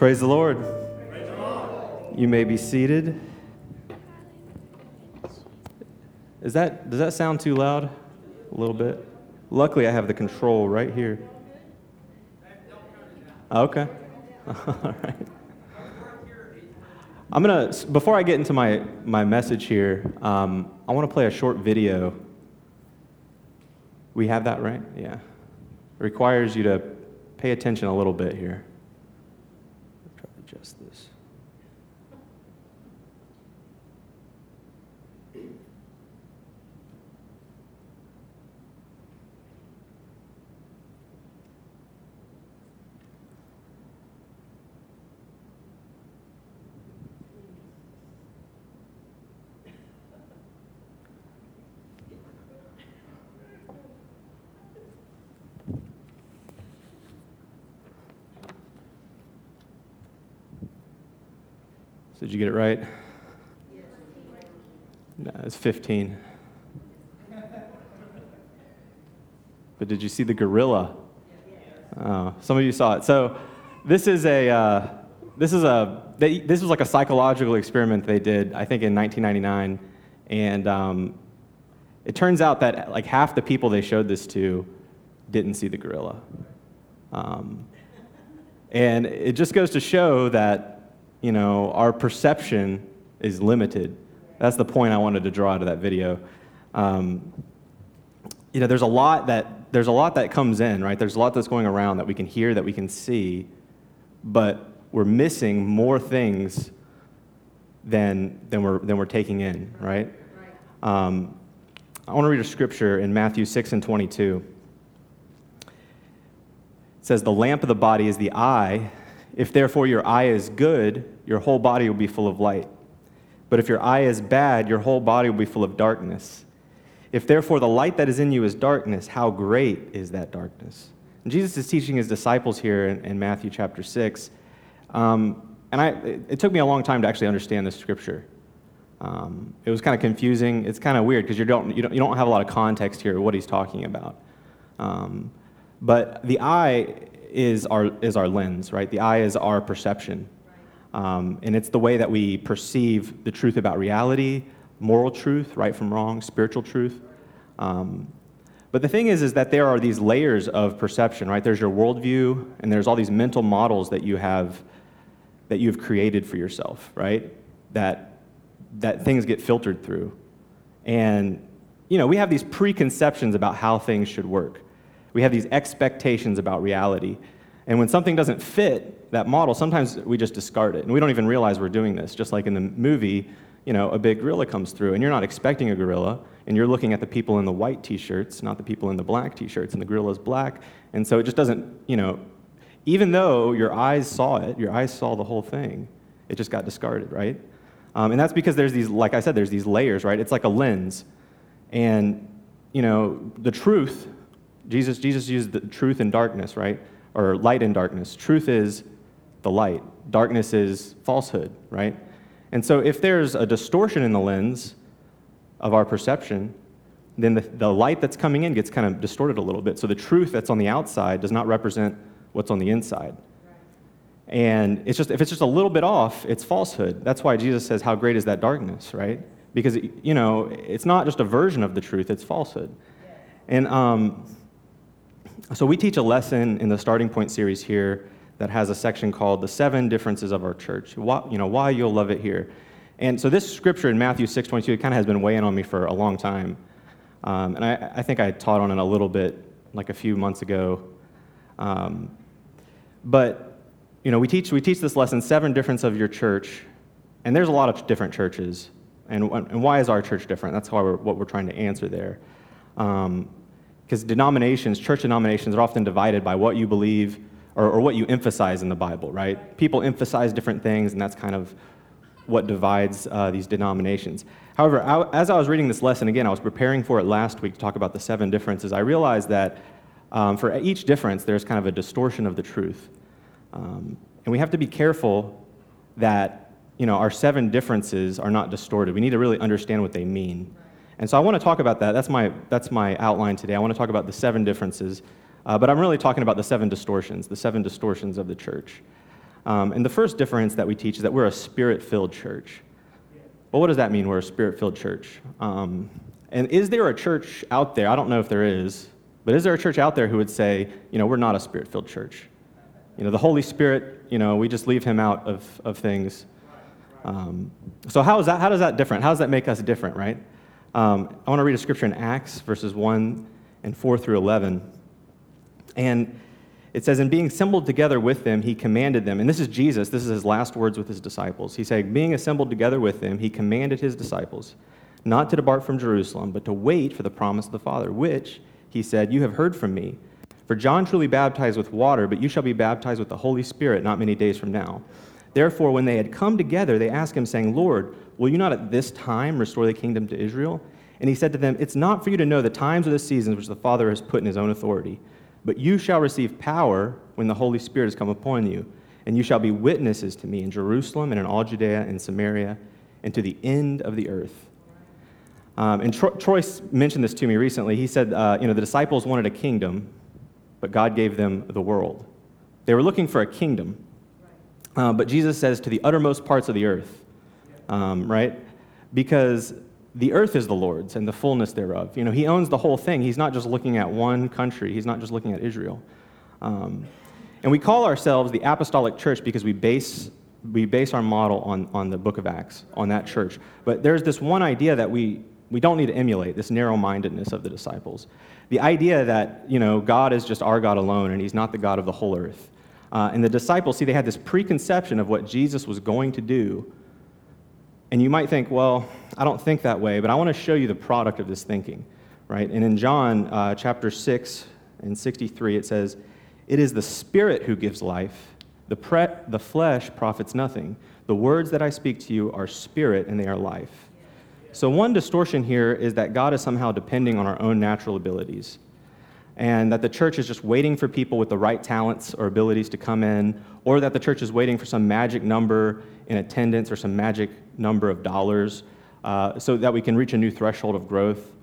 Praise the Lord. You may be seated. Does that sound too loud? A little bit? Luckily, I have the control right here. Okay. All right. Before I get into my message here, I want to play a short video. We have that, right? Yeah. It requires you to pay attention a little bit here. I'll try to adjust this. Did you get it right? No, it's 15. But did you see the gorilla? Oh, some of you saw it. So this was like a psychological experiment they did, I think in 1999, and it turns out that like half the people they showed this to didn't see the gorilla, and it just goes to show that our perception is limited. That's the point I wanted to draw out of that video. There's a lot that comes in, right? There's a lot that's going around that we can hear, that we can see, but we're missing more things than we're taking in, right? I want to read a scripture in Matthew 6:22. It says, "The lamp of the body is the eye. If therefore your eye is good, your whole body will be full of light. But if your eye is bad, your whole body will be full of darkness. If therefore the light that is in you is darkness, how great is that darkness?" And Jesus is teaching his disciples here in Matthew chapter 6. It took me a long time to actually understand this scripture. It was kind of confusing. It's kind of weird because you don't have a lot of context here of what he's talking about. But the eye is our lens, right? The eye is our perception. And it's the way that we perceive the truth about reality, moral truth, right from wrong, spiritual truth. But the thing is that there are these layers of perception, right? There's your worldview, and there's all these mental models that you've created for yourself, right? That things get filtered through. And, we have these preconceptions about how things should work. We have these expectations about reality. And when something doesn't fit that model, sometimes we just discard it. And we don't even realize we're doing this. Just like in the movie, a big gorilla comes through, and you're not expecting a gorilla, and you're looking at the people in the white T-shirts, not the people in the black T-shirts, and the gorilla's black. And so it just doesn't, even though your eyes saw it, your eyes saw the whole thing, it just got discarded, right? And that's because there's these, like I said, there's these layers, right? It's like a lens. And, the truth, Jesus used the truth and darkness, right? Or light and darkness. Truth is the light. Darkness is falsehood, right? And so if there's a distortion in the lens of our perception, then the light that's coming in gets kind of distorted a little bit. So the truth that's on the outside does not represent what's on the inside. And if it's just a little bit off, it's falsehood. That's why Jesus says, how great is that darkness, right? Because, it's not just a version of the truth, it's falsehood. And so we teach a lesson in the Starting Point series here that has a section called The 7 Differences of Our Church, why you'll love it here. And so this scripture in Matthew 6:22, it kind of has been weighing on me for a long time. And I think I taught on it a little bit like a few months ago. But, we teach this lesson, 7 differences of your church, and there's a lot of different churches. And why is our church different? That's what we're trying to answer there. Because church denominations are often divided by what you believe or what you emphasize in the Bible, right? People emphasize different things, and that's kind of what divides these denominations. However, as I was reading this lesson, again, I was preparing for it last week to talk about the 7 differences. I realized that for each difference, there's kind of a distortion of the truth. And we have to be careful that, our 7 differences are not distorted. We need to really understand what they mean. And so I want to talk about that. That's my outline today. I want to talk about the 7 differences, but I'm really talking about the 7 distortions of the church. And the first difference that we teach is that we're a spirit-filled church. Well, what does that mean, we're a spirit-filled church? And is there a church out there, I don't know if there is, but is there a church out there who would say, we're not a spirit-filled church? The Holy Spirit, we just leave him out of things. So how does that different? How does that make us different, right? I want to read a scripture in Acts, verses 1 and 4 through 11. And it says, "And being assembled together with them, he commanded them," and this is Jesus, this is his last words with his disciples. He said, "Being assembled together with them, he commanded his disciples not to depart from Jerusalem, but to wait for the promise of the Father, which, he said, you have heard from me. For John truly baptized with water, but you shall be baptized with the Holy Spirit not many days from now." Therefore, when they had come together, they asked him, saying, "Lord, will you not at this time restore the kingdom to Israel?" And he said to them, "It's not for you to know the times or the seasons which the Father has put in his own authority, but you shall receive power when the Holy Spirit has come upon you, and you shall be witnesses to me in Jerusalem and in all Judea and Samaria and to the end of the earth." And Troy mentioned this to me recently. He said, the disciples wanted a kingdom, but God gave them the world. They were looking for a kingdom. But Jesus says to the uttermost parts of the earth, right? Because the earth is the Lord's and the fullness thereof. He owns the whole thing. He's not just looking at one country. He's not just looking at Israel. And we call ourselves the apostolic church because we base our model on the book of Acts, on that church. But there's this one idea that we don't need to emulate, this narrow-mindedness of the disciples. The idea that, God is just our God alone and he's not the God of the whole earth. And the disciples, they had this preconception of what Jesus was going to do. And you might think, well, I don't think that way, but I want to show you the product of this thinking, right? And in John chapter 6 and 63, it says, "It is the Spirit who gives life. The flesh profits nothing. The words that I speak to you are spirit and they are life." So one distortion here is that God is somehow depending on our own natural abilities, and that the church is just waiting for people with the right talents or abilities to come in, or that the church is waiting for some magic number in attendance or some magic number of dollars so that we can reach a new threshold of growth.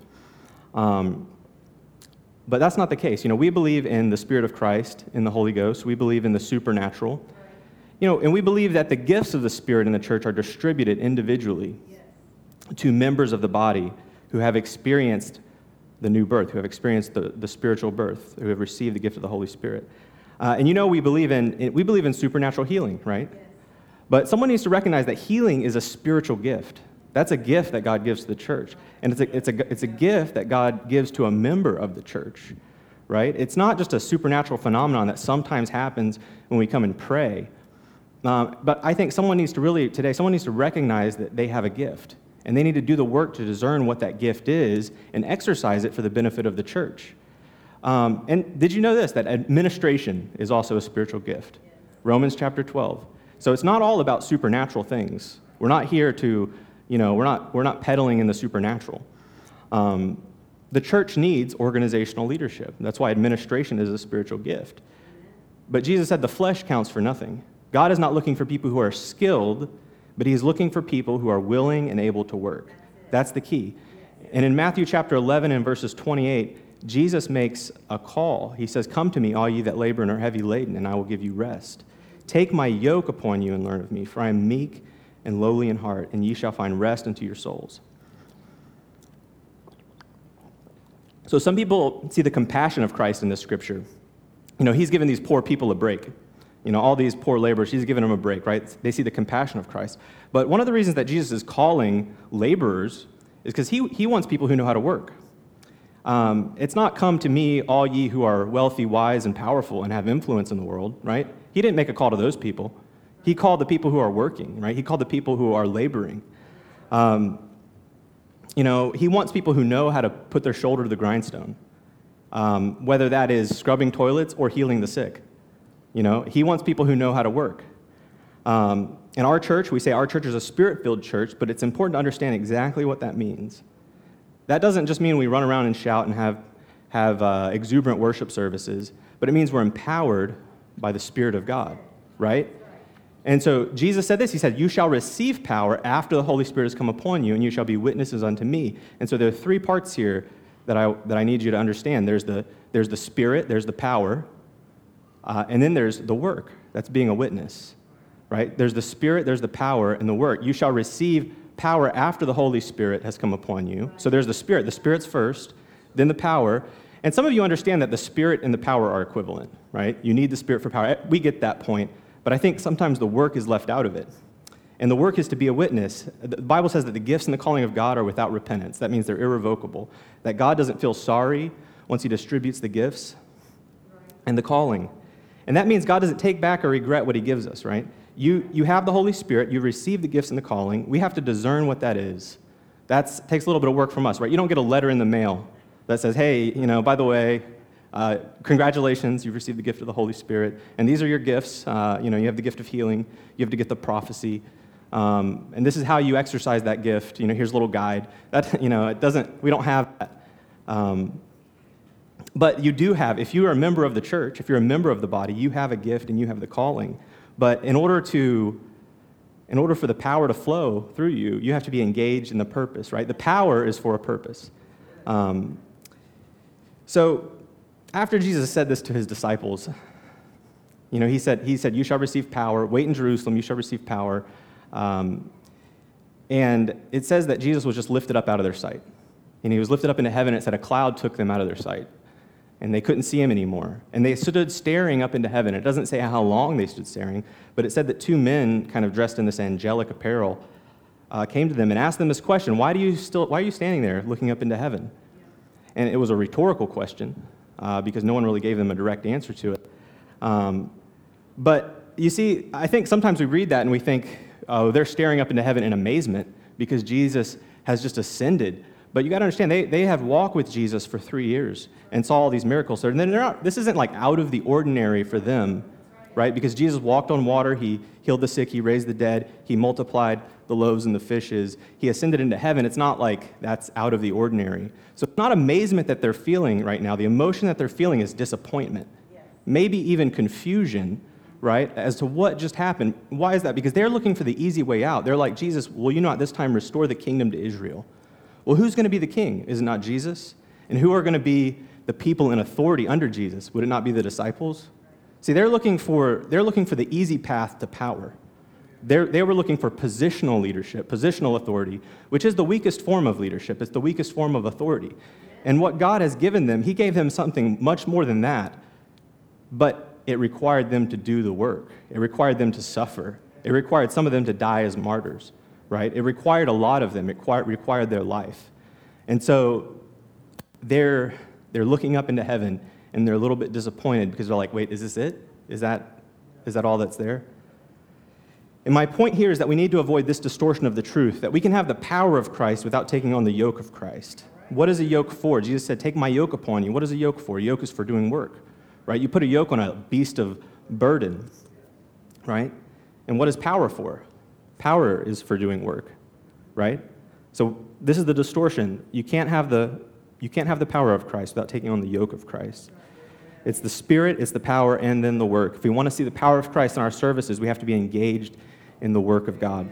But that's not the case. We believe in the Spirit of Christ, in the Holy Ghost. We believe in the supernatural. And we believe that the gifts of the Spirit in the church are distributed individually to members of the body who have experienced the new birth, who have experienced the spiritual birth, who have received the gift of the Holy Spirit. And we believe in supernatural healing, right? Yes. But someone needs to recognize that healing is a spiritual gift. That's a gift that God gives to the church. And it's a gift that God gives to a member of the church, right? It's not just a supernatural phenomenon that sometimes happens when we come and pray. But I think someone needs to recognize that they have a gift. And they need to do the work to discern what that gift is and exercise it for the benefit of the church. And did you know this, that administration is also a spiritual gift? Romans chapter 12. So it's not all about supernatural things. We're not here to, we're not peddling in the supernatural. The church needs organizational leadership. That's why administration is a spiritual gift. But Jesus said the flesh counts for nothing. God is not looking for people who are skilled, but he's looking for people who are willing and able to work. That's the key. And in Matthew chapter 11 and verses 28, Jesus makes a call. He says, "Come to me, all ye that labor and are heavy laden, and I will give you rest. Take my yoke upon you and learn of me, for I am meek and lowly in heart, and ye shall find rest unto your souls." So some people see the compassion of Christ in this scripture. He's given these poor people a break. All these poor laborers, he's given them a break, right? They see the compassion of Christ. But one of the reasons that Jesus is calling laborers is because he wants people who know how to work. It's not "come to me, all ye who are wealthy, wise, and powerful, and have influence in the world," right? He didn't make a call to those people. He called the people who are working, right? He called the people who are laboring. He wants people who know how to put their shoulder to the grindstone, whether that is scrubbing toilets or healing the sick. He wants people who know how to work. In our church, we say our church is a spirit-filled church, but it's important to understand exactly what that means. That doesn't just mean we run around and shout and have exuberant worship services, but it means we're empowered by the Spirit of God, right? And so Jesus said this. He said, "You shall receive power after the Holy Spirit has come upon you, and you shall be witnesses unto me." And so there are three parts here that I need you to understand. There's the Spirit, there's the power, and then there's the work. That's being a witness. right? There's the Spirit, there's the power, and the work. You shall receive power after the Holy Spirit has come upon you. So there's the Spirit. The Spirit's first, then the power. And some of you understand that the Spirit and the power are equivalent, right? You need the Spirit for power. We get that point. But I think sometimes the work is left out of it. And the work is to be a witness. The Bible says that the gifts and the calling of God are without repentance. That means they're irrevocable. That God doesn't feel sorry once he distributes the gifts and the calling. And that means God doesn't take back or regret what he gives us, right? You have the Holy Spirit, you receive the gifts and the calling. We have to discern what that is. That takes a little bit of work from us, right? You don't get a letter in the mail that says, hey, by the way, congratulations, you've received the gift of the Holy Spirit, and these are your gifts. You have the gift of healing, you have to get the prophecy, and this is how you exercise that gift. Here's a little guide. That we don't have that. But you do have, if you are a member of the church, if you're a member of the body, you have a gift and you have the calling. But in order for the power to flow through you, you have to be engaged in the purpose, right? The power is for a purpose. So after Jesus said this to his disciples, he said, you shall receive power. Wait in Jerusalem, you shall receive power. And it says that Jesus was just lifted up out of their sight. And he was lifted up into heaven. It said a cloud took them out of their sight. And they couldn't see him anymore. And they stood staring up into heaven. It doesn't say how long they stood staring, but it said that two men, kind of dressed in this angelic apparel, came to them and asked them this question: why are you standing there looking up into heaven? And it was a rhetorical question, because no one really gave them a direct answer to it. But you see, I think sometimes we read that and we think, oh, they're staring up into heaven in amazement because Jesus has just ascended. But you got to understand, they have walked with Jesus for 3 years and saw all these miracles. And then this isn't like out of the ordinary for them, right? Because Jesus walked on water, he healed the sick, he raised the dead, he multiplied the loaves and the fishes, he ascended into heaven. It's not like that's out of the ordinary. So it's not amazement that they're feeling right now. The emotion that they're feeling is disappointment, maybe even confusion, right, as to what just happened. Why is that? Because they're looking for the easy way out. They're like, Jesus, will you not this time restore the kingdom to Israel? Well, who's going to be the king? Is it not Jesus? And who are going to be the people in authority under Jesus? Would it not be the disciples? See, they're looking for the easy path to power. They were looking for positional leadership, positional authority, which is the weakest form of leadership. It's the weakest form of authority. And what God has given them, he gave them something much more than that, but it required them to do the work. It required them to suffer. It required some of them to die as martyrs, right? It required a lot of them. It required their life. And so they're looking up into heaven, and they're a little bit disappointed because they're like, wait, is this it? Is that all that's there? And my point here is that we need to avoid this distortion of the truth, that we can have the power of Christ without taking on the yoke of Christ. What is a yoke for? Jesus said, take my yoke upon you. What is a yoke for? A yoke is for doing work, right? You put a yoke on a beast of burden, right? And what is power for? Power is for doing work, right? So this is the distortion. You can't have the power of Christ without taking on the yoke of Christ. It's the Spirit, it's the power, and then the work. If we want to see the power of Christ in our services, we have to be engaged in the work of God.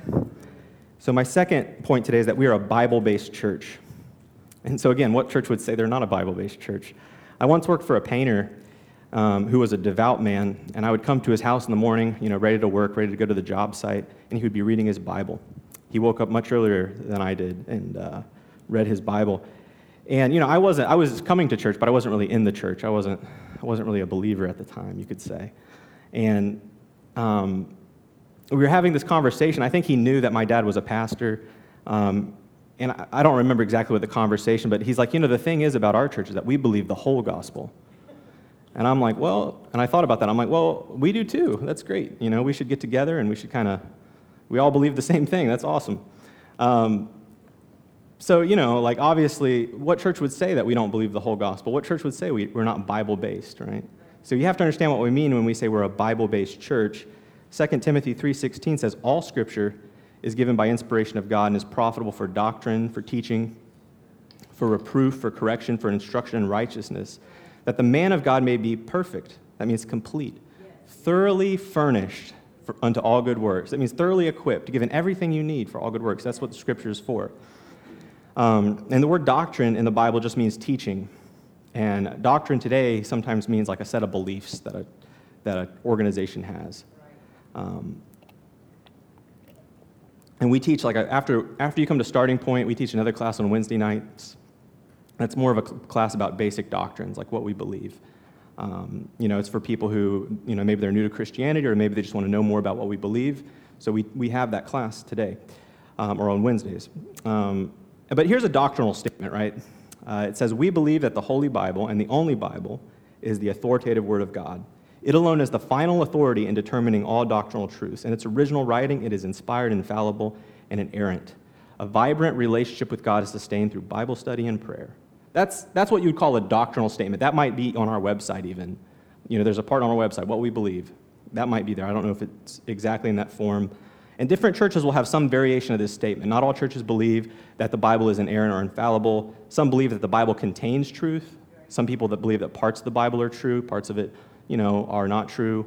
So my second point today is that we are a Bible-based church. And so again, what church would say they're not a Bible-based church? I once worked for a painter who was a devout man, and I would come to his house in the morning, ready to work, ready to go to the job site, and he would be reading his Bible. He woke up much earlier than I did and read his Bible. And I was coming to church, but I wasn't really in the church. I wasn't really a believer at the time, you could say. And we were having this conversation. I think he knew that my dad was a pastor. And I don't remember exactly what the conversation, but he's like, the thing is about our church is that we believe the whole gospel. And I'm like, well, and I thought about that. I'm like, well, we do too. That's great. We should get together and we should we all believe the same thing. That's awesome. So, obviously, what church would say that we don't believe the whole gospel? What church would say we're not Bible-based, right? So you have to understand what we mean when we say we're a Bible-based church. 2 Timothy 3:16 says, all Scripture is given by inspiration of God and is profitable for doctrine, for teaching, for reproof, for correction, for instruction in righteousness, that the man of God may be perfect. That means complete, thoroughly furnished unto all good works. That means thoroughly equipped, given everything you need for all good works. That's what the Scripture is for. And the word doctrine in the Bible just means teaching. And doctrine today sometimes means like a set of beliefs that an organization has. And we teach, like, after you come to Starting Point, we teach another class on Wednesday nights. That's more of a class about basic doctrines, like what we believe. It's for people who, maybe they're new to Christianity, or maybe they just want to know more about what we believe. So we have that class today, or on Wednesdays. But here's a doctrinal statement, right? It says, "We believe that the Holy Bible, and the only Bible, is the authoritative Word of God. It alone is the final authority in determining all doctrinal truths. In its original writing, it is inspired, infallible, and inerrant. A vibrant relationship with God is sustained through Bible study and prayer." That's what you'd call a doctrinal statement. That might be on our website even. There's a part on our website, what we believe. That might be there. I don't know if it's exactly in that form. And different churches will have some variation of this statement. Not all churches believe that the Bible is inerrant or infallible. Some believe that the Bible contains truth. Some people that believe that parts of the Bible are true, parts of it, are not true.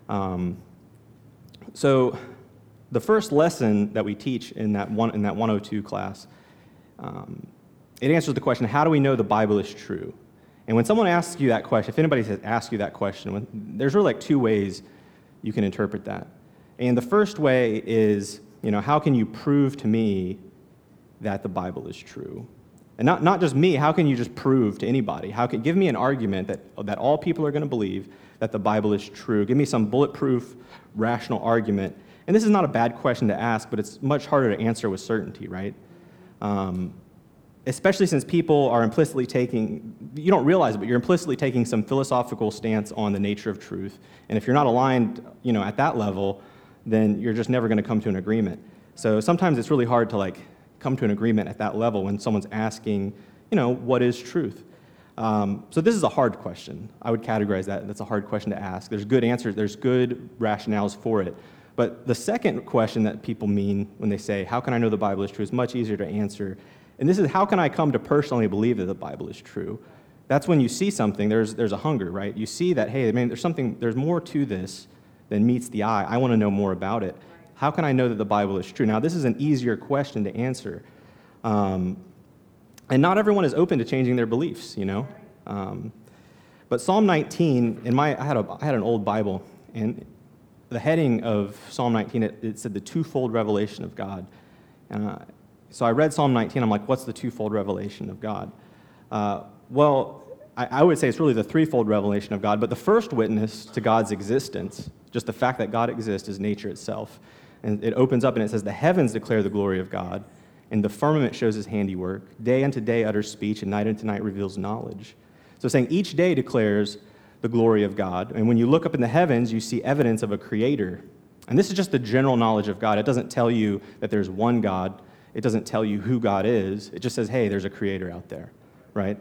So the first lesson that we teach in that 102 class, it answers the question, how do we know the Bible is true? And when someone asks you that question, if anybody has asked you that question, there's really like two ways you can interpret that. And the first way is, how can you prove to me that the Bible is true? And not just me, how can you just prove to anybody? Give me an argument that all people are going to believe that the Bible is true. Give me some bulletproof, rational argument. And this is not a bad question to ask, but it's much harder to answer with certainty, right? Especially since people are implicitly taking, you don't realize it, but you're implicitly taking some philosophical stance on the nature of truth. And if you're not aligned, at that level, then you're just never going to come to an agreement. So sometimes it's really hard to come to an agreement at that level when someone's asking, what is truth? So this is a hard question. I would categorize that. That's a hard question to ask. There's good answers. There's good rationales for it. But the second question that people mean when they say, how can I know the Bible is true, is much easier to answer. And this is, how can I come to personally believe that the Bible is true? That's when you see something, there's a hunger, right? You see that, hey, there's more to this than meets the eye. I want to know more about it. How can I know that the Bible is true? Now, this is an easier question to answer. And not everyone is open to changing their beliefs, But Psalm 19, I had an old Bible, and the heading of Psalm 19, it said the twofold revelation of God. So I read Psalm 19, I'm like, what's the twofold revelation of God? I would say it's really the threefold revelation of God, but the first witness to God's existence, just the fact that God exists, is nature itself. And it opens up and it says, the heavens declare the glory of God, and the firmament shows his handiwork. Day unto day utters speech, and night unto night reveals knowledge. So saying each day declares the glory of God. And when you look up in the heavens, you see evidence of a creator. And this is just the general knowledge of God. It doesn't tell you that there's one God. It doesn't tell you who God is. It just says, hey, there's a creator out there, right?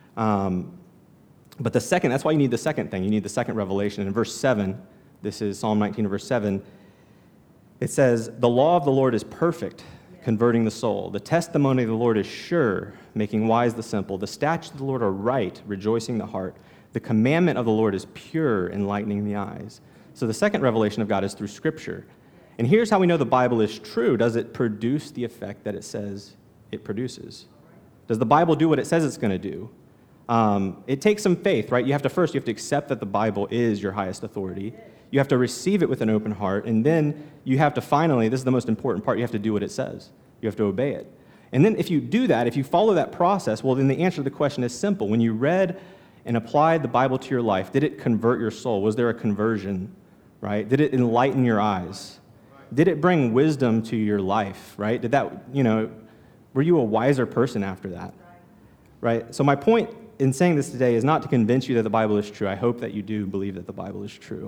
But that's why you need the second thing. You need the second revelation. In verse 7, this is Psalm 19, verse 7, it says, the law of the Lord is perfect, converting the soul. The testimony of the Lord is sure, making wise the simple. The statutes of the Lord are right, rejoicing the heart. The commandment of the Lord is pure, enlightening the eyes. So the second revelation of God is through Scripture. And here's how we know the Bible is true. Does it produce the effect that it says it produces? Does the Bible do what it says it's going to do? It takes some faith, right? You have to accept that the Bible is your highest authority. You have to receive it with an open heart, and then you have to finally, this is the most important part, you have to do what it says. You have to obey it. And then if you do that, if you follow that process, well, then the answer to the question is simple. When you read and applied the Bible to your life, did it convert your soul? Was there a conversion, right? Did it enlighten your eyes? Did it bring wisdom to your life, right? Did that, were you a wiser person after that, right? So my point in saying this today is not to convince you that the Bible is true. I hope that you do believe that the Bible is true.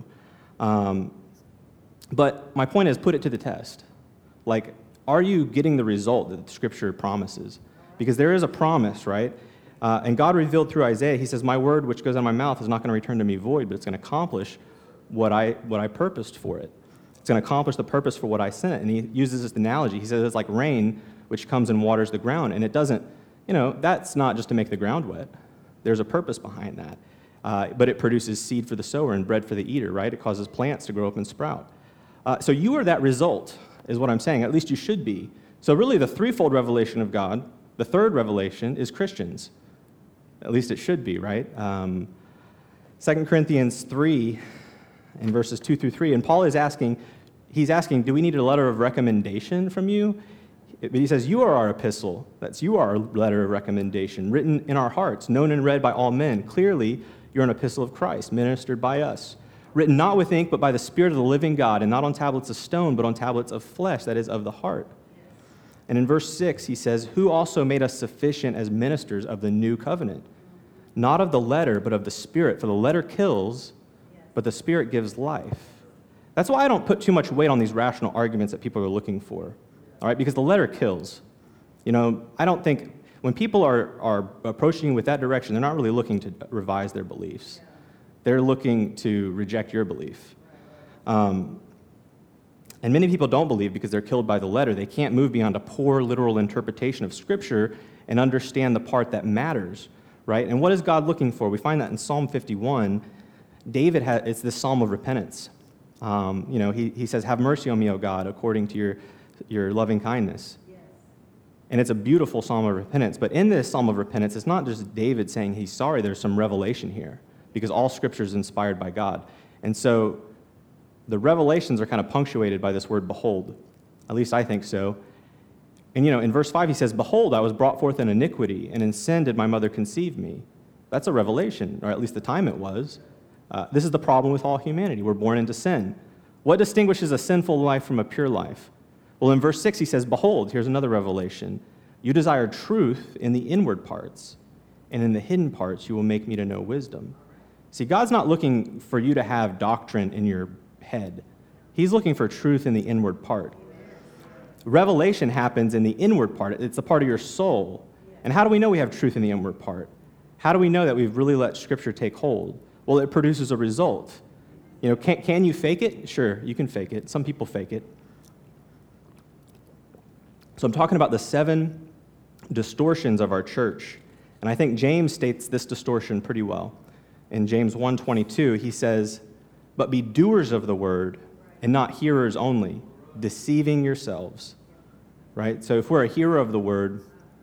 But my point is, put it to the test. Are you getting the result that Scripture promises? Because there is a promise, right? And God revealed through Isaiah, he says, my word which goes out of my mouth is not going to return to me void, but it's going to accomplish what I purposed for it. It's going to accomplish the purpose for what I sent it. And he uses this analogy. He says it's like rain which comes and waters the ground. And it doesn't, that's not just to make the ground wet. There's a purpose behind that. But it produces seed for the sower and bread for the eater, right? It causes plants to grow up and sprout. So you are that result, is what I'm saying. At least you should be. So really the threefold revelation of God, the third revelation is Christians. At least it should be, right? 2 Corinthians 3 in verses 2 through 3. And Paul is asking, he's asking, do we need a letter of recommendation from you? But he says, you are our epistle. You are our letter of recommendation, written in our hearts, known and read by all men. Clearly, you're an epistle of Christ, ministered by us, written not with ink, but by the Spirit of the living God, and not on tablets of stone, but on tablets of flesh, that is, of the heart. And in verse 6, he says, who also made us sufficient as ministers of the new covenant, not of the letter, but of the Spirit. For the letter kills, but the Spirit gives life. That's why I don't put too much weight on these rational arguments that people are looking for, all right? Because the letter kills. I don't think, when people are approaching you with that direction, they're not really looking to revise their beliefs. They're looking to reject your belief. And many people don't believe because they're killed by the letter. They can't move beyond a poor literal interpretation of Scripture and understand the part that matters, right? And what is God looking for? We find that in Psalm 51. David it's this psalm of repentance. He says, have mercy on me, O God, according to your loving kindness. Yes. And it's a beautiful psalm of repentance. But in this psalm of repentance, it's not just David saying he's sorry. There's some revelation here because all Scripture is inspired by God. And so the revelations are kind of punctuated by this word behold. At least I think so. And, in verse 5, he says, behold, I was brought forth in iniquity, and in sin did my mother conceive me. That's a revelation, or at least the time it was. This is the problem with all humanity. We're born into sin. What distinguishes a sinful life from a pure life? Well, in verse 6, he says, behold, here's another revelation. You desire truth in the inward parts, and in the hidden parts you will make me to know wisdom. See, God's not looking for you to have doctrine in your head. He's looking for truth in the inward part. Revelation happens in the inward part. It's a part of your soul. And how do we know we have truth in the inward part? How do we know that we've really let Scripture take hold? Well, it produces a result. Can you fake it? Sure, you can fake it. Some people fake it. So I'm talking about the 7 distortions of our church. And I think James states this distortion pretty well. In James 1:22, he says, but be doers of the word and not hearers only, deceiving yourselves. Right? So if we're a hearer of the word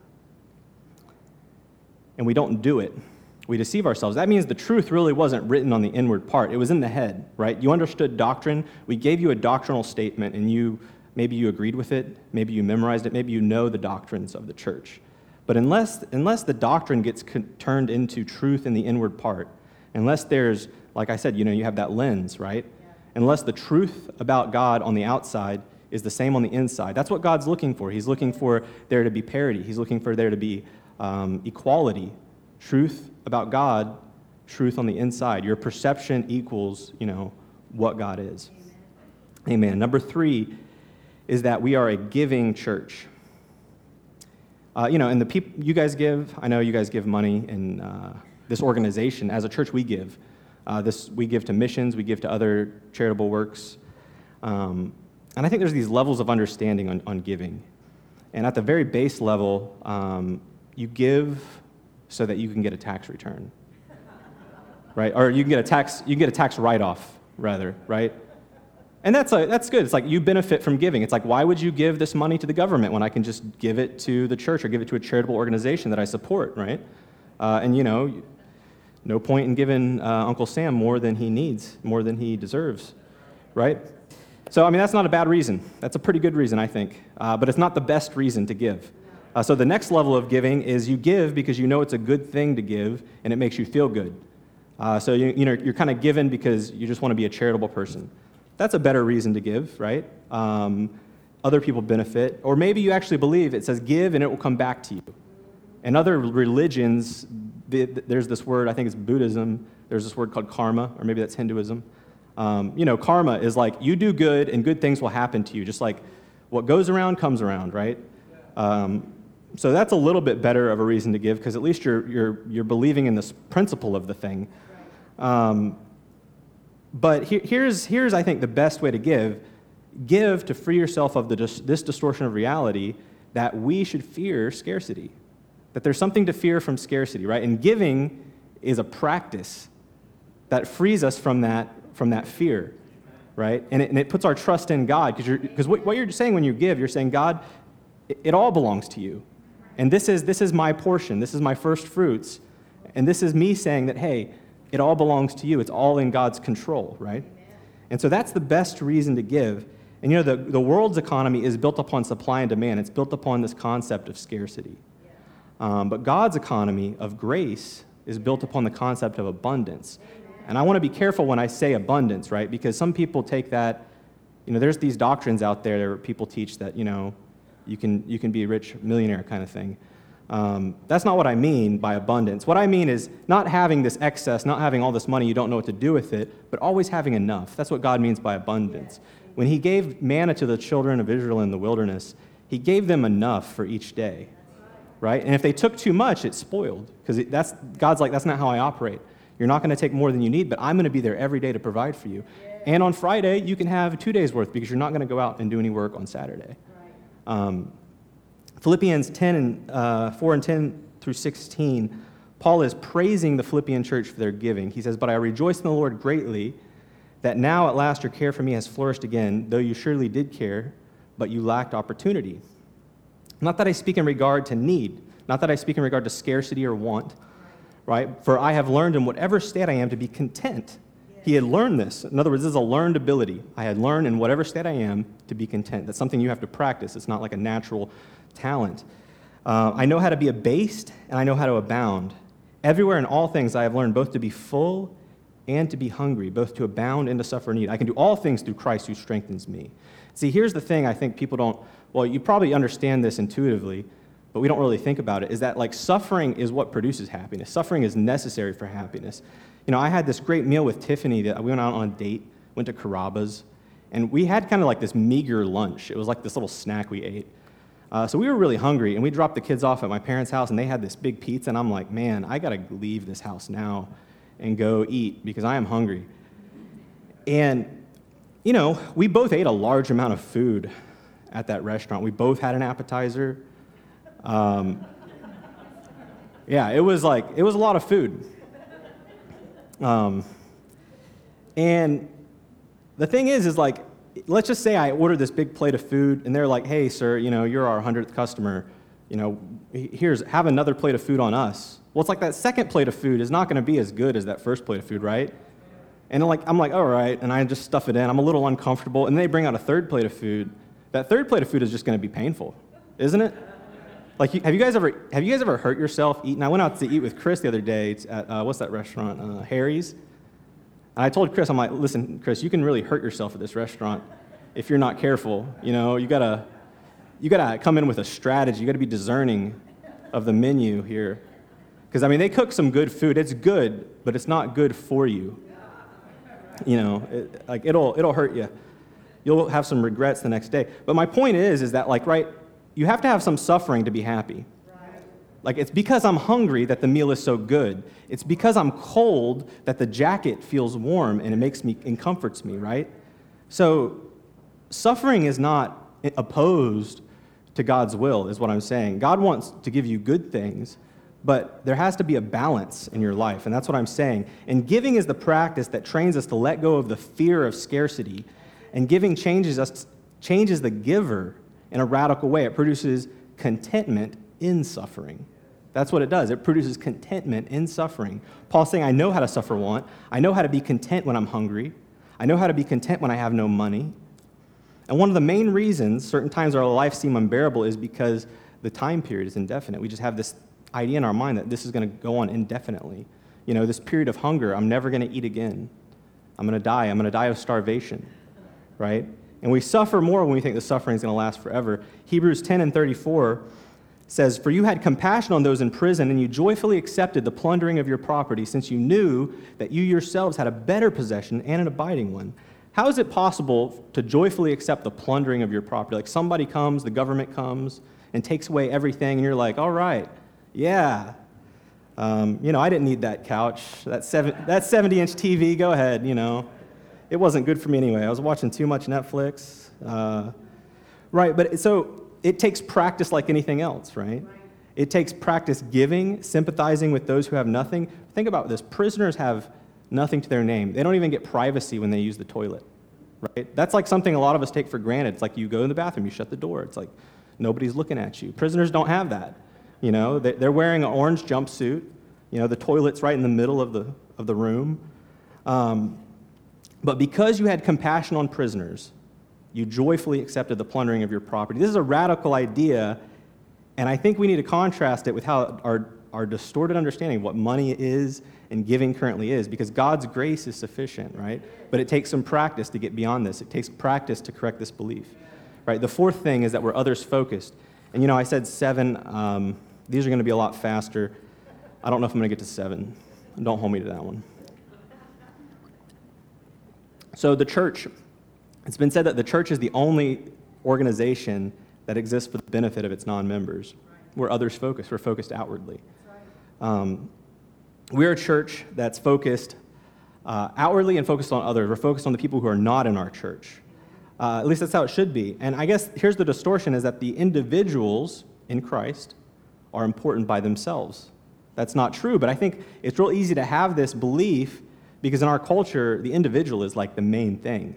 and we don't do it, we deceive ourselves. That means the truth really wasn't written on the inward part. It was in the head, right? You understood doctrine. We gave you a doctrinal statement, and maybe you agreed with it, maybe you memorized it, maybe you know the doctrines of the church. But unless the doctrine gets turned into truth in the inward part, unless there's, like I said, you have that lens, right? Yeah. Unless the truth about God on the outside is the same on the inside. That's what God's looking for. He's looking for there to be parity. He's looking for there to be equality. Truth about God, truth on the inside. Your perception equals, what God is. Amen. Number 3 is that we are a giving church. And the people you guys give, I know you guys give money in this organization. As a church, we give. We give to missions, we give to other charitable works. And I think there's these levels of understanding on giving. And at the very base level, you give so that you can get a tax return, right? Or you can get a tax write-off, rather, right? And that's good. It's like you benefit from giving. It's like, why would you give this money to the government when I can just give it to the church or give it to a charitable organization that I support, right? No point in giving Uncle Sam more than he needs, more than he deserves, right? So, that's not a bad reason. That's a pretty good reason, I think. But it's not the best reason to give. So the next level of giving is you give because you know it's a good thing to give, and it makes you feel good. So you're kind of giving because you just want to be a charitable person. That's a better reason to give, right? Other people benefit. Or maybe you actually believe it says give and it will come back to you. In other religions, there's this word, I think it's Buddhism, there's this word called karma, or maybe that's Hinduism. Karma is like you do good and good things will happen to you, just like what goes around comes around, right? So that's a little bit better of a reason to give because at least you're believing in this principle of the thing. But here's I think the best way to give. Give to free yourself of this distortion of reality that we should fear scarcity. That there's something to fear from scarcity, right? And giving is a practice that frees us from that fear, right? And it puts our trust in God because what you're saying when you give, you're saying, God, it all belongs to you. And this is my portion. This is my first fruits. And this is me saying that, hey, it all belongs to you. It's all in God's control, right? And so that's the best reason to give. And the world's economy is built upon supply and demand. It's built upon this concept of scarcity. But God's economy of grace is built upon the concept of abundance. And I want to be careful when I say abundance, right? Because some people take that, there's these doctrines out there where people teach that, you can be a rich millionaire kind of thing. That's not what I mean by abundance. What I mean is not having this excess, not having all this money, you don't know what to do with it, but always having enough. That's what God means by abundance. When he gave manna to the children of Israel in the wilderness, he gave them enough for each day, right? And if they took too much, it spoiled, because God's like, that's not how I operate. You're not going to take more than you need, but I'm going to be there every day to provide for you. And on Friday, you can have 2 days' worth because you're not going to go out and do any work on Saturday. Philippians 4 and 10 through 16, Paul is praising the Philippian church for their giving. He says, "But I rejoice in the Lord greatly that now at last your care for me has flourished again, though you surely did care, but you lacked opportunity. Not that I speak in regard to need, not that I speak in regard to scarcity or want, right? For I have learned in whatever state I am to be content." He had learned this. In other words, this is a learned ability. I had learned in whatever state I am to be content. That's something you have to practice. It's not like a natural talent. I know how to be abased, and I know how to abound. Everywhere in all things I have learned both to be full and to be hungry, both to abound and to suffer need. I can do all things through Christ who strengthens me. See, here's the thing I think people don't, well, you probably understand this intuitively, but we don't really think about it, is that like suffering is what produces happiness. Suffering is necessary for happiness. I had this great meal with Tiffany that we went out on a date, went to Carrabba's, and we had kind of like this meager lunch. It was like this little snack we ate. So we were really hungry, and we dropped the kids off at my parents' house, and they had this big pizza, and I'm like, man, I got to leave this house now and go eat because I am hungry. And, we both ate a large amount of food at that restaurant. We both had an appetizer. It was a lot of food. And the thing is like, let's just say I ordered this big plate of food, and they're like, "Hey, sir, you're our 100th customer. Have another plate of food on us." Well, it's like that second plate of food is not going to be as good as that first plate of food, right? And I'm like, all right, and I just stuff it in. I'm a little uncomfortable, and they bring out a third plate of food. That third plate of food is just going to be painful, isn't it? Like, have you guys ever hurt yourself eating? I went out to eat with Chris the other day at what's that restaurant? Harry's. And I told Chris, I'm like, listen, Chris, you can really hurt yourself at this restaurant if you're not careful. You gotta come in with a strategy. You gotta be discerning of the menu here, because they cook some good food. It's good, but it's not good for you. It'll hurt you. You'll have some regrets the next day. But my point is that right, you have to have some suffering to be happy. Like, it's because I'm hungry that the meal is so good. It's because I'm cold that the jacket feels warm and it makes me and comforts me, right? So suffering is not opposed to God's will, is what I'm saying. God wants to give you good things, but there has to be a balance in your life, and that's what I'm saying. And giving is the practice that trains us to let go of the fear of scarcity, and giving changes the giver in a radical way. It produces contentment in suffering. That's what it does. It produces contentment in suffering. Paul's saying, I know how to suffer want. I know how to be content when I'm hungry. I know how to be content when I have no money. And one of the main reasons certain times our life seem unbearable is because the time period is indefinite. We just have this idea in our mind that this is going to go on indefinitely. This period of hunger, I'm never going to eat again. I'm going to die. I'm going to die of starvation, right? And we suffer more when we think the suffering is going to last forever. Hebrews 10:34 says, "For you had compassion on those in prison, and you joyfully accepted the plundering of your property, since you knew that you yourselves had a better possession and an abiding one." How is it possible to joyfully accept the plundering of your property? Like, somebody comes, the government comes, and takes away everything, and you're like, all right, yeah. I didn't need that couch, that 70-inch TV, go ahead, It wasn't good for me anyway. I was watching too much Netflix. Right, but so it takes practice like anything else, right? It takes practice giving, sympathizing with those who have nothing. Think about this. Prisoners have nothing to their name. They don't even get privacy when they use the toilet, right? That's like something a lot of us take for granted. It's like you go in the bathroom, you shut the door. It's like nobody's looking at you. Prisoners don't have that. They're wearing an orange jumpsuit. The toilet's right in the middle of the room. But because you had compassion on prisoners, You joyfully accepted the plundering of your property. This is a radical idea, and I think we need to contrast it with how our distorted understanding of what money is and giving currently is, because God's grace is sufficient, right? But it takes some practice to get beyond this. It takes practice to correct this belief, right? The fourth thing is that we're others-focused. And I said 7. These are going to be a lot faster. I don't know if I'm going to get to 7. Don't hold me to that one. So the church, it's been said that the church is the only organization that exists for the benefit of its non-members. We're others-focused. We're focused outwardly. We're a church that's focused outwardly and focused on others. We're focused on the people who are not in our church. At least that's how it should be. And I guess here's the distortion, is that the individuals in Christ are important by themselves. That's not true, but I think it's real easy to have this belief because in our culture, the individual is like the main thing.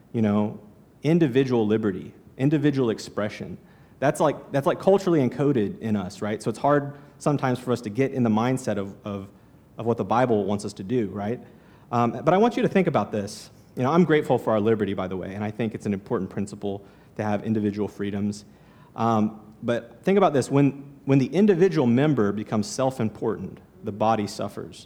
Individual liberty, individual expression. That's like culturally encoded in us, right? So it's hard sometimes for us to get in the mindset of what the Bible wants us to do, right? But I want you to think about this. I'm grateful for our liberty, by the way, and I think it's an important principle to have individual freedoms. But think about this. When the individual member becomes self-important, the body suffers.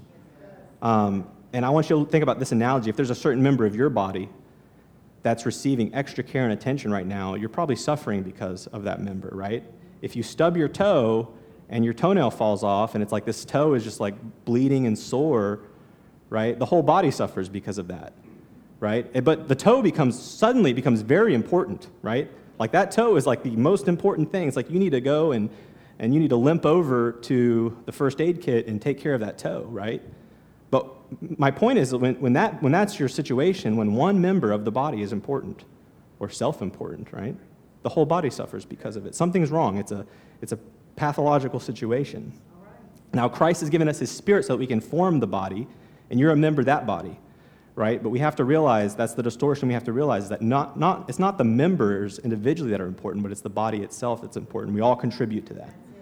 And I want you to think about this analogy. If there's a certain member of your body that's receiving extra care and attention right now, you're probably suffering because of that member, right? If you stub your toe and your toenail falls off and it's like this toe is just like bleeding and sore, right? The whole body suffers because of that, right? But the toe suddenly becomes very important, right? Like that toe is like the most important thing. It's like you need to go and you need to limp over to the first aid kit and take care of that toe, right? But my point is that when that's your situation, when one member of the body is important or self-important, right? The whole body suffers because of it. Something's wrong. It's a pathological situation. Right. Now, Christ has given us his Spirit so that we can form the body, and you're a member of that body, right? But we have to realize, that's the distortion we have to realize, that it's not the members individually that are important, but it's the body itself that's important. We all contribute to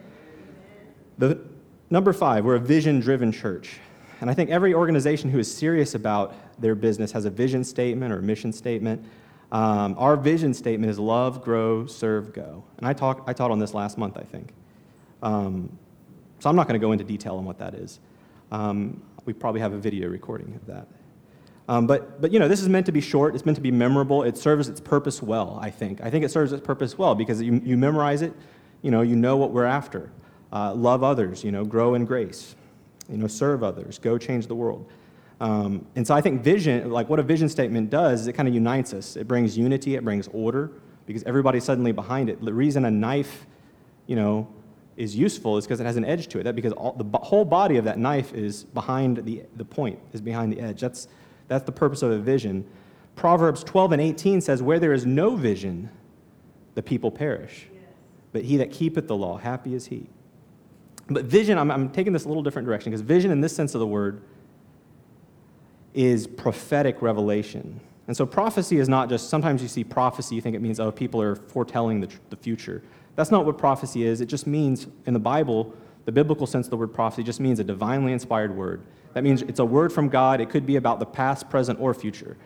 that. Number 5, we're a vision-driven church. And I think every organization who is serious about their business has a vision statement or a mission statement. Our vision statement is love, grow, serve, go. And I taught on this last month, I think. So I'm not going to go into detail on what that is. We probably have a video recording of that. But this is meant to be short. It's meant to be memorable. It serves its purpose well, I think. I think it serves its purpose well because you memorize it. You know what we're after. Love others, grow in grace. Serve others, go change the world. And so I think vision, like what a vision statement does, is it kind of unites us. It brings unity, it brings order, because everybody's suddenly behind it. The reason a knife, is useful is because it has an edge to it. That because the whole body of that knife is behind the point, is behind the edge. That's the purpose of a vision. Proverbs 12:18 says, where there is no vision, the people perish. Yes. But he that keepeth the law, happy is he. But vision, I'm taking this a little different direction, because vision in this sense of the word is prophetic revelation. And so prophecy is not just, sometimes you see prophecy, you think it means, people are foretelling the future. That's not what prophecy is. It just means, in the Bible, the biblical sense of the word prophecy just means a divinely inspired word. That means it's a word from God. It could be about the past, present, or future.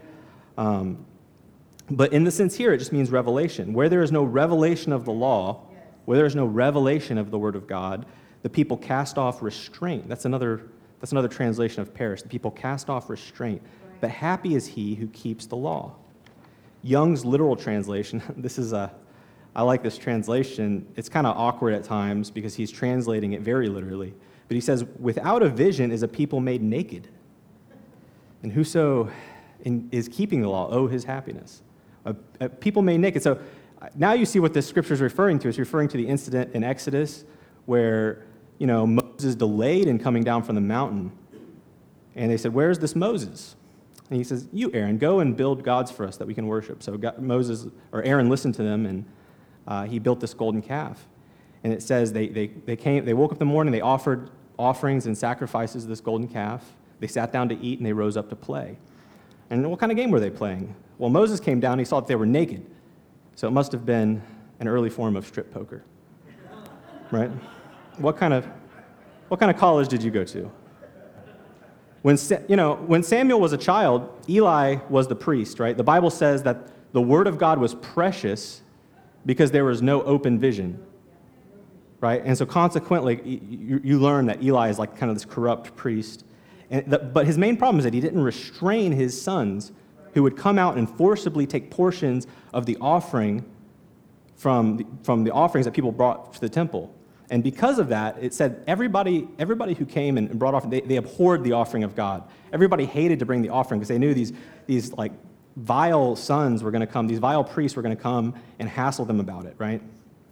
But in the sense here, it just means revelation. Where there is no revelation of the law, where there is no revelation of the word of God, the people cast off restraint. That's another translation of perish. The people cast off restraint. Right. But happy is he who keeps the law. Young's literal translation, I like this translation. It's kind of awkward at times because he's translating it very literally. But he says, without a vision is a people made naked. And whoso is keeping the law, his happiness. A people made naked. So now you see what this scripture is referring to. It's referring to the incident in Exodus where Moses delayed in coming down from the mountain. And they said, where's this Moses? And he says, you, Aaron, go and build gods for us that we can worship. So Aaron listened to them, and he built this golden calf. And it says they woke up in the morning, they offered offerings and sacrifices to this golden calf. They sat down to eat, and they rose up to play. And what kind of game were they playing? Well, Moses came down, and he saw that they were naked. So it must have been an early form of strip poker, right? What kind of college did you go to? When Samuel was a child, Eli was the priest, right? The Bible says that the word of God was precious because there was no open vision, right? And so consequently, you learn that Eli is like kind of this corrupt priest. But his main problem is that he didn't restrain his sons who would come out and forcibly take portions of the offering from the offerings that people brought to the temple. And because of that, it said everybody who came and brought offering, they abhorred the offering of God. Everybody hated to bring the offering because they knew these like vile sons were going to come, these vile priests were going to come and hassle them about it, right?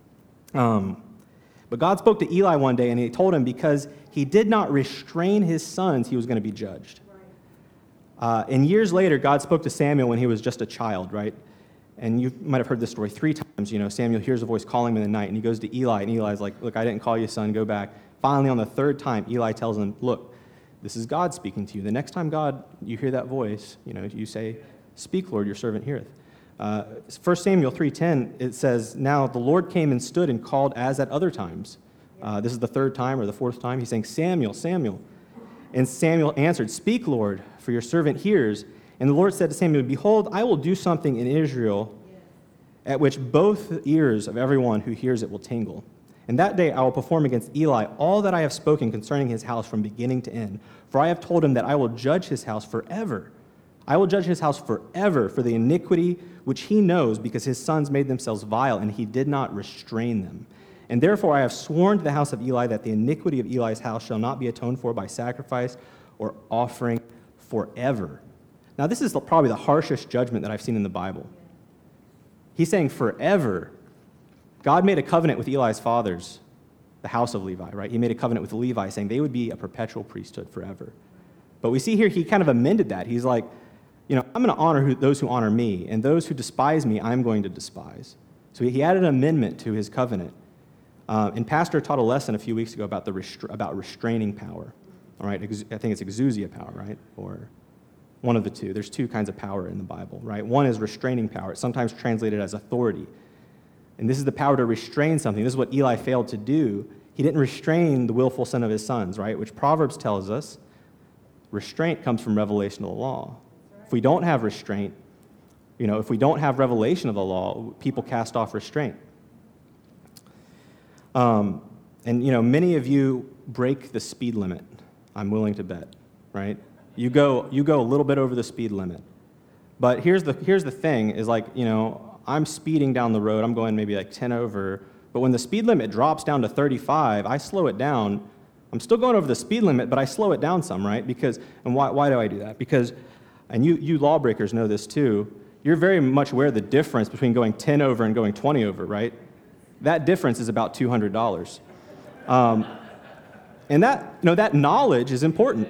But God spoke to Eli one day, and he told him because he did not restrain his sons, he was going to be judged. And years later, God spoke to Samuel when he was just a child, right? And you might have heard this story 3 times. Samuel hears a voice calling him in the night, and he goes to Eli, and Eli's like, look, I didn't call you, son, go back. Finally, on the 3rd time, Eli tells him, look, this is God speaking to you. The next time you hear that voice, you say, speak, Lord, your servant heareth. 1 Samuel 3:10, it says, now the Lord came and stood and called as at other times. This is the 3rd time or the 4th time. He's saying, Samuel, Samuel. And Samuel answered, speak, Lord, for your servant hears. And the Lord said to Samuel, behold, I will do something in Israel at which both ears of everyone who hears it will tingle. And that day I will perform against Eli all that I have spoken concerning his house from beginning to end. For I have told him that I will judge his house forever. I will judge his house forever for the iniquity which he knows, because his sons made themselves vile, and he did not restrain them. And therefore I have sworn to the house of Eli that the iniquity of Eli's house shall not be atoned for by sacrifice or offering forever. Now, this is probably the harshest judgment that I've seen in the Bible. He's saying forever. God made a covenant with Eli's fathers, the house of Levi, right? He made a covenant with Levi saying they would be a perpetual priesthood forever. But we see here he kind of amended that. He's like, I'm going to honor those who honor me, and those who despise me, I'm going to despise. So he added an amendment to his covenant. And Pastor taught a lesson a few weeks ago about about restraining power. All right, I think it's exousia power, right? Or one of the two. There's 2 kinds of power in the Bible, right? One is restraining power. It's sometimes translated as authority. And this is the power to restrain something. This is what Eli failed to do. He didn't restrain the willful sin of his sons, right? Which Proverbs tells us, restraint comes from revelation of the law. If we don't have restraint, if we don't have revelation of the law, people cast off restraint. And many of you break the speed limit, I'm willing to bet, right? You go a little bit over the speed limit. But here's the thing, is like, I'm speeding down the road, I'm going maybe like 10 over, but when the speed limit drops down to 35, I slow it down. I'm still going over the speed limit, but I slow it down some, right? And why do I do that? Because, and you lawbreakers know this too, you're very much aware of the difference between going 10 over and going 20 over, right? That difference is about $200. And that knowledge is important.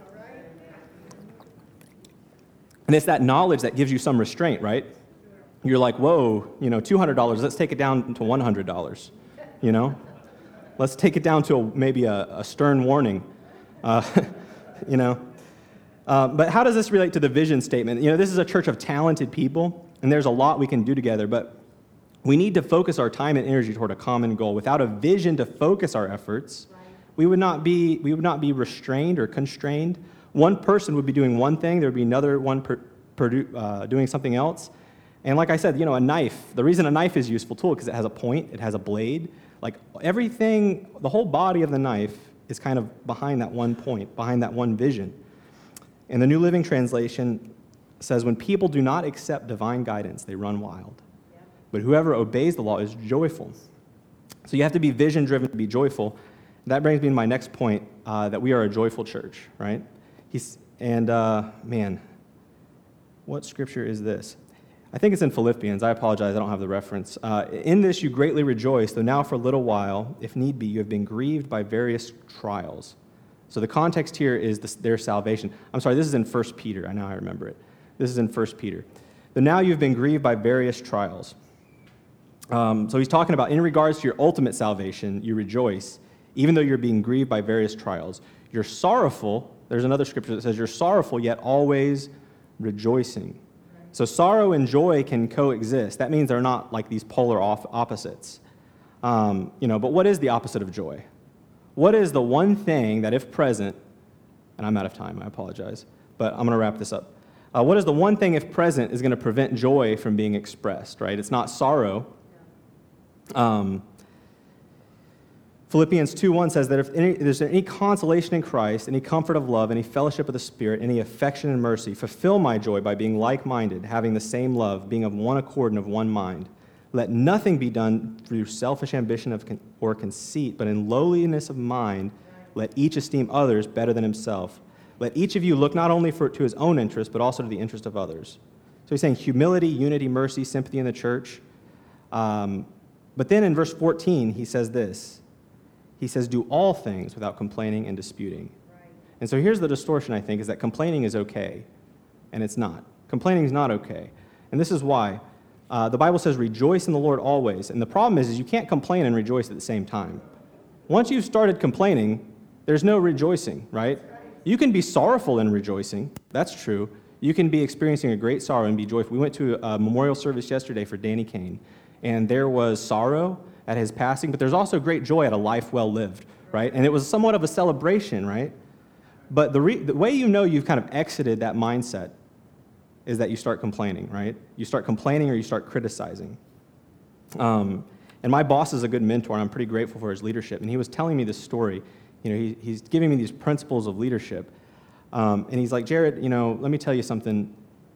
And it's that knowledge that gives you some restraint, right? You're like, whoa, $200, let's take it down to $100, Let's take it down to maybe a stern warning, But how does this relate to the vision statement? This is a church of talented people, and there's a lot we can do together, but we need to focus our time and energy toward a common goal. Without a vision to focus our efforts, we would not be restrained or constrained. One person would be doing one thing, there would be another one doing something else. And like I said, a knife, the reason a knife is a useful tool because it has a point, it has a blade. Like everything, the whole body of the knife is kind of behind that one point, behind that one vision. And the New Living Translation says, when people do not accept divine guidance, they run wild. But whoever obeys the law is joyful. So you have to be vision-driven to be joyful. That brings me to my next point, that we are a joyful church, right? What scripture is this? I think it's in Philippians. I apologize, I don't have the reference. In this you greatly rejoice, though now for a little while, if need be, you have been grieved by various trials. So the context here is their salvation. I'm sorry, this is in 1 Peter. I know I remember it. This is in 1 Peter. Though now you've been grieved by various trials. So he's talking about in regards to your ultimate salvation, you rejoice, even though you're being grieved by various trials. You're sorrowful. There's another scripture that says you're sorrowful, yet always rejoicing. So sorrow and joy can coexist. That means they're not like these polar opposites. But what is the opposite of joy? What is the one thing that, if present, And I'm out of time, I apologize. But I'm going to wrap this up. What is the one thing, if present, is going to prevent joy from being expressed, right? It's not sorrow. Philippians 2:1 says that if there's any consolation in Christ, any comfort of love, any fellowship of the Spirit, any affection and mercy, fulfill my joy by being like-minded, having the same love, being of one accord and of one mind. Let nothing be done through selfish ambition or conceit, but in lowliness of mind, let each esteem others better than himself. Let each of you look not only to his own interest, but also to the interest of others. So he's saying humility, unity, mercy, sympathy in the church. But then in verse 14, he says this. He says, do all things without complaining and disputing. Right. And so here's the distortion, I think, is that complaining is okay, and it's not. Complaining is not okay. And this is why. The Bible says, rejoice in the Lord always. And the problem is you can't complain and rejoice at the same time. Once you've started complaining, there's no rejoicing, right? You can be sorrowful and rejoicing. That's true. You can be experiencing a great sorrow and be joyful. We went to a memorial service yesterday for Danny Kane, and there was sorrow at his passing, but there's also great joy at a life well lived, right? And it was somewhat of a celebration, right? But the way you know you've kind of exited that mindset is that you start complaining, right? You start complaining or you start criticizing. And my boss is a good mentor, and I'm pretty grateful for his leadership. And he was telling me this story. You know, he's giving me these principles of leadership. And he's like, Jared, let me tell you something.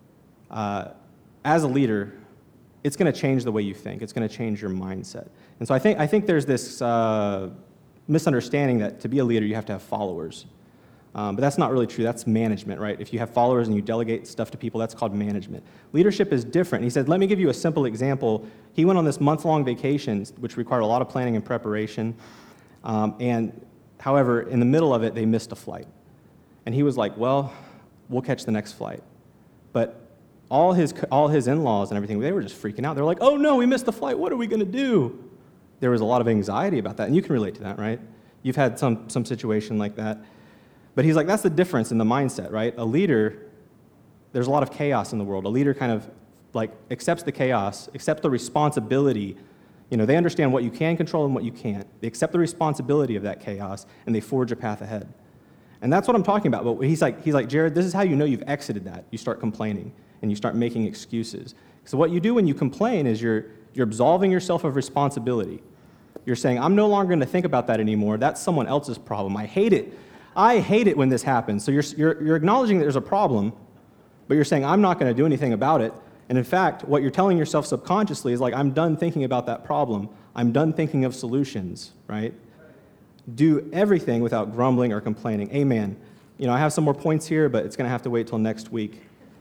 As a leader, it's going to change the way you think. It's going to change your mindset. And so I think there's this misunderstanding that to be a leader, you have to have followers. But that's not really true. That's management, right? If you have followers and you delegate stuff to people, that's called management. Leadership is different. He said, let me give you a simple example. He went on this month-long vacation, which required a lot of planning and preparation. However, in the middle of it, they missed a flight. And he was like, well, we'll catch the next flight. But all his in-laws and everything, they were just freaking out. They're like, oh no, we missed the flight. What are we going to do? There was a lot of anxiety about that. And you can relate to that, right? You've had some situation like that. But he's like, that's the difference in the mindset, right? A leader, there's a lot of chaos in the world. A leader kind of like accepts the chaos, accepts the responsibility. They understand what you can control and what you can't. They accept the responsibility of that chaos, and they forge a path ahead. And that's what I'm talking about. But he's like, Jared, this is how you know you've exited that. You start complaining, and you start making excuses. So what you do when you complain is you're absolving yourself of responsibility. You're saying, I'm no longer going to think about that anymore. That's someone else's problem. I hate it. I hate it when this happens. So you're acknowledging that there's a problem, but you're saying, I'm not going to do anything about it. And in fact, what you're telling yourself subconsciously is like, I'm done thinking about that problem. I'm done thinking of solutions, right? Do everything without grumbling or complaining. Amen. I have some more points here, but it's going to have to wait till next week.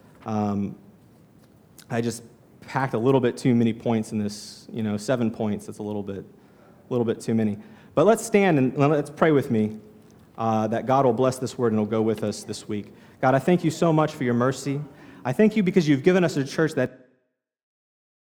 I just packed a little bit too many points in this, 7 points. It's a little bit too many. But let's stand and let's pray with me. That God will bless this word and will go with us this week. God, I thank you so much for your mercy. I thank you because you've given us a church that